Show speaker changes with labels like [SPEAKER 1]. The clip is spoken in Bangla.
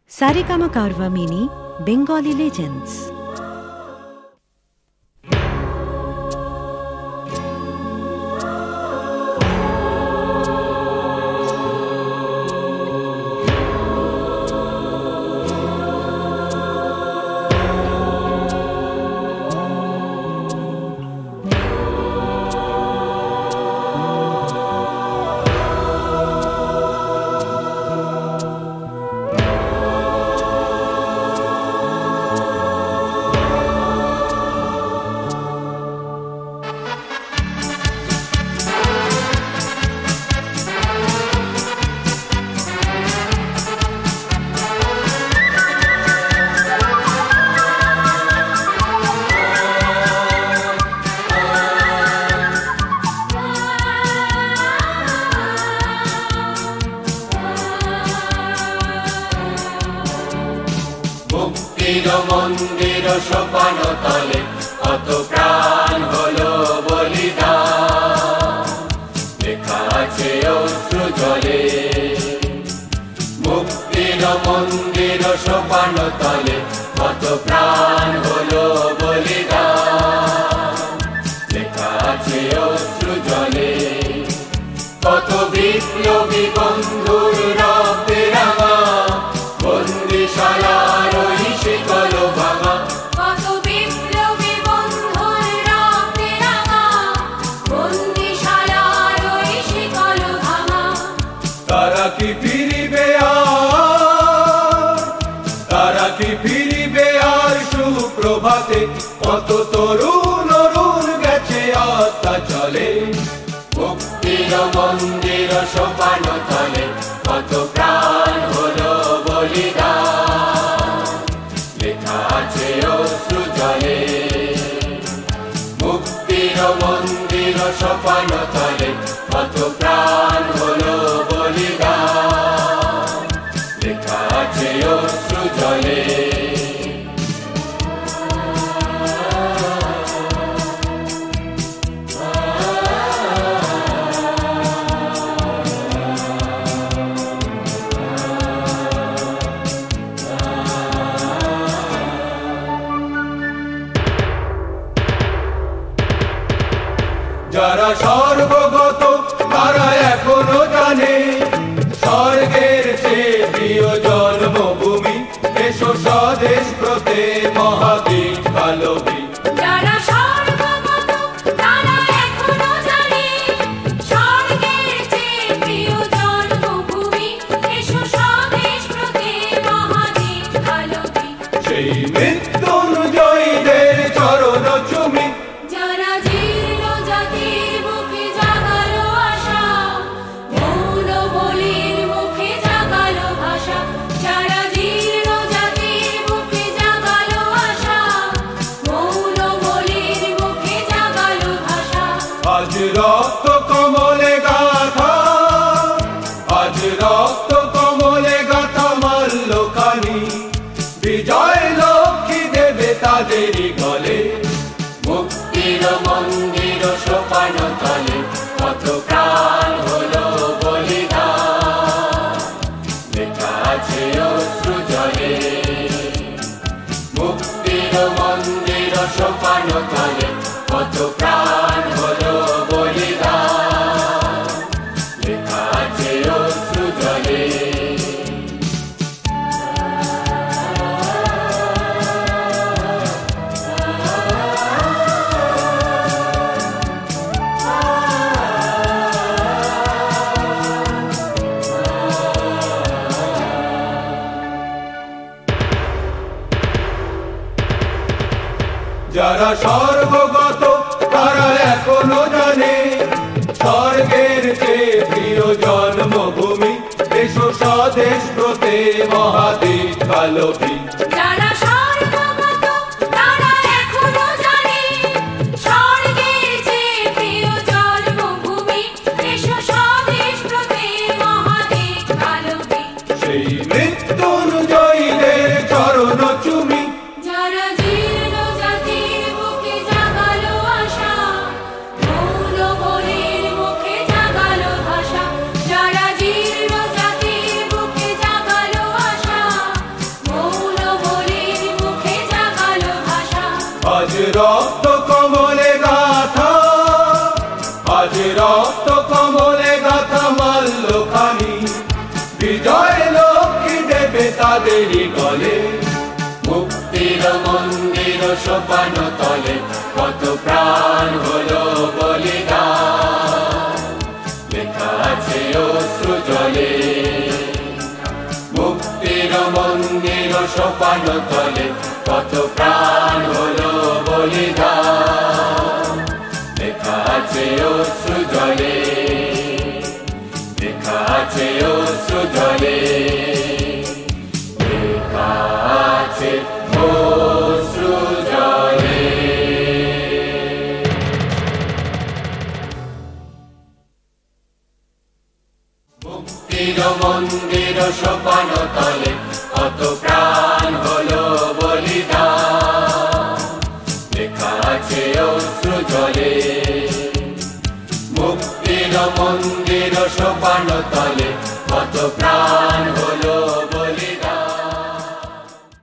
[SPEAKER 1] Saregama Carvaan mini Bengali legends.
[SPEAKER 2] মন্দির সোপান তলে কত প্রাণ হলো বলিদান, লেখা আছে অশ্রু জলে। মুক্তির মন্দির সোপান তলে কত প্রাণ হলো বলিদান, লেখা আছে অশ্রু জলে। কত বিপ্লবী বন্ধুর রক্তে রাঙা বন্দিশালার ওই শিকল ভাঙা,
[SPEAKER 3] কত বিপ্লবী বন্ধুর রক্তে রাঙা বন্দিশালার ওই শিকল ভাঙা।
[SPEAKER 2] তারা কি ফিরিবে আর, তারা কি ফিরিবে আর সুপ্রভাতে? কত তরুণ অরুণ গেছে আস্থা চলে। মুক্তির মন্দির সোপান তলে কত প্রাণ হলো বলিদান, লেখা আছে অশ্রু জলে। মুক্তির মন্দির সোপান তলে কত প্রাণ হলো বলিদান, লেখা আছে অশ্রু জলে। যারা সর্বগত তারা এখনো জানে স্বর্গের চেয়ে প্রিয় জন্মভূমি। এসো স্বদেশ ব্রতে মহাবীর কালবী।
[SPEAKER 3] যারা সর্বগত তারা এখনো জানে স্বর্গের চেয়ে প্রিয় জন্মভূমি। এসো স্বদেশ ব্রতে মহাবীর কালবী।
[SPEAKER 2] সেই মৃত্যুঞ্জয়ীদের চরণ চুমি।
[SPEAKER 3] যারা জীর্ণ জাতির মুখে জাগালো আশা, মৌন বলির মুখে জাগালো ভাষা। যারা জীর্ণ জাতির মুখে জাগালো আশা, মৌন বলির মুখে জাগালো ভাষা।
[SPEAKER 2] আজ রক্ত কমলে গাথা, আজ রক্ত কমলে গাথা মাল্যখানি। বিজয় লক্ষ্মী দেবে তাদেরই গলে। মুক্তির মন্দির সোপান তলে কত প্রাণ হলো বলিদান, লেখা আছে অশ্রু জলে। মুক্তির মন্দির সোপান তলে কত প্রাণ হলো বলিদান, লেখা আছে অশ্রু জলে। যারা সর্বগত তারা এখনো জানে স্বর্গের চেয়ে প্রিয় জন্মভূমি। এসো স্বদেশ ব্রতে মহাবীর কালবী।
[SPEAKER 3] যারা সর্বগত তারা এখনো জানে স্বর্গের চেয়ে প্রিয় জন্মভূমি। এসো স্বদেশ ব্রতে মহাবীর কালবী।
[SPEAKER 2] সেই মৃত্যুঞ্জয়ীদের চরণ চুমি।
[SPEAKER 3] যারা জীর্ণ জাতির মুখে জাগালো আশা, মৌন বলির মুখে জাগালো ভাষা। যারা জীর্ণ জাতির মুখে জাগালো আশা,
[SPEAKER 2] রক্ত কমলে গাথা, আজ রক্ত কমলে গাথা মাল্যখানি, বিজয় লক্ষ্মী দেবে তাদেরই গলে। মুক্তির মন্দির সোপান তলে কত প্রাণ হলো বলিদান, লেখা আছে অশ্রু জলে। মুক্তির মন্দির সোপান তলে কত প্রাণ হলো বলিদান, লেখা আছে অশ্রু জলে, লেখা আছে অশ্রু জলে, লেখা আছে অশ্রু জলে। মুক্তির মন্দির সোপান তলে কত প্রাণ হলো বলিদান, লেখা আছে অশ্রু জলে। মুক্তির মন্দির সোপান তলে